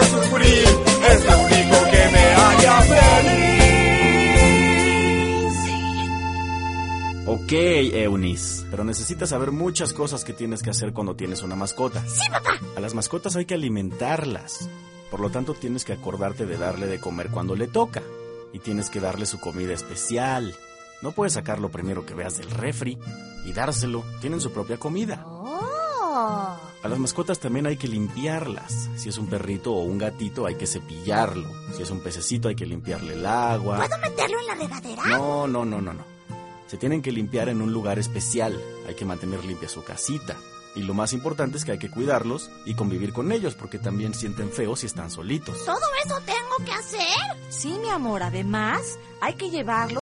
sufrir, es lo único que me haría feliz. Ok, Eunice, pero necesitas saber muchas cosas que tienes que hacer cuando tienes una mascota. Sí, papá. A las mascotas hay que alimentarlas. Por lo tanto, tienes que acordarte de darle de comer cuando le toca. Y tienes que darle su comida especial. No puedes sacar lo primero que veas del refri y dárselo. Tienen su propia comida. Oh. A las mascotas también hay que limpiarlas. Si es un perrito o un gatito, hay que cepillarlo. Si es un pececito, hay que limpiarle el agua. ¿Puedo meterlo en la regadera? No. Se tienen que limpiar en un lugar especial. Hay que mantener limpia su casita. Y lo más importante es que hay que cuidarlos y convivir con ellos, porque también sienten feo si están solitos. ¿Todo eso tengo que hacer? Sí, mi amor, además hay que llevarlo